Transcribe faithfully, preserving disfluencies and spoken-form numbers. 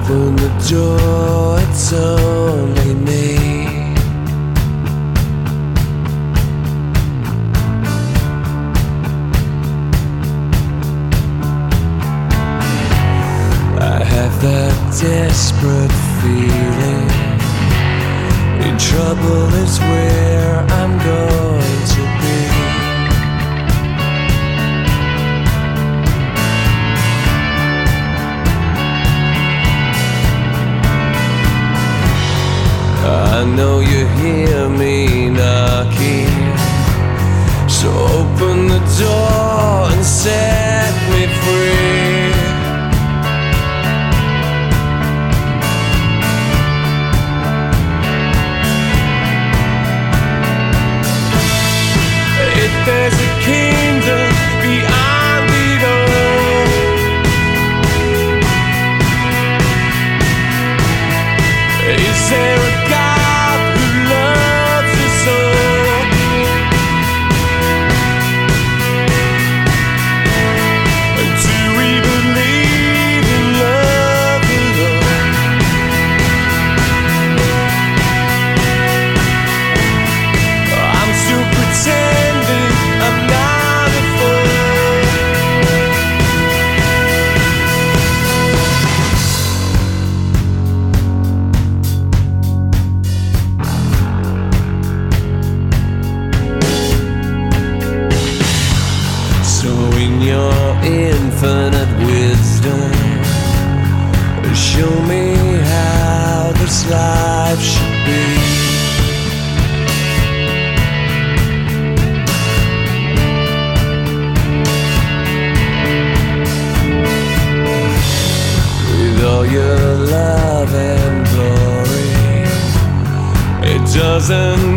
Open the door, it's only me. I have that desperate feeling, in trouble is where I'm going to be. I know you hear me knocking, so open the door and set me free. If there's a kingdom beyond it all, is there a God who loves us all? Do we believe in love at all? I'm still pretending I'm not a fool. So in your infinite wisdom, show me how this life should be. With all your love and glory, it doesn't